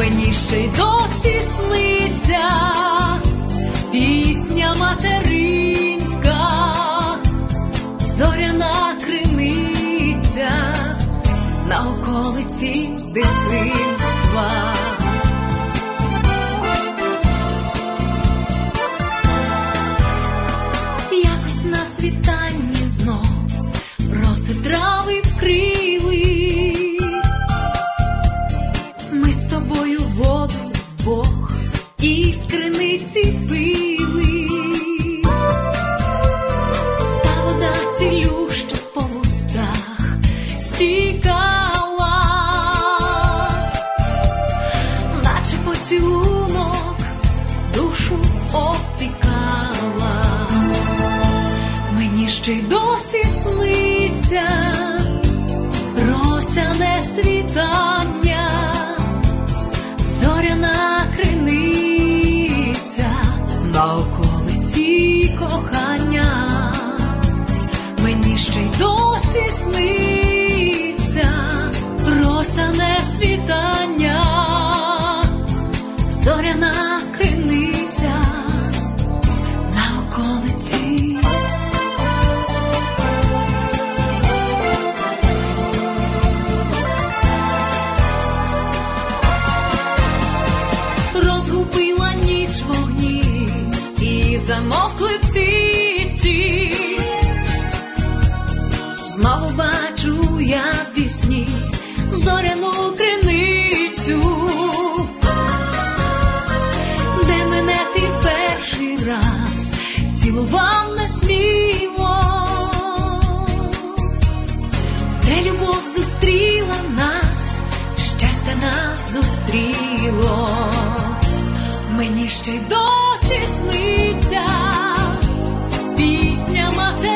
мені ще й досі сниться пісня материнська, зоряна криниця на околиці дитинства. Якось на світанні знов роси трави вкрили, ми з тобою воду вдвох із криниці пили, та вода цілюща по вустах стікала, наче поцілунок душу опікала. Мені ще й досі сниться росяне світання, зоряна криниця на околиці кохання. Мені ще й досі сниться росяне світання, зоряна криниця на околиці. Розгубила ніч вогні і замовкли птиці. Знову бачу я в вісні зоряну криницю, де мене ти перший раз цілував несміло, де любов зустріла нас, щастя нас зустріло. Мені ще й досі сниться пісня материнська,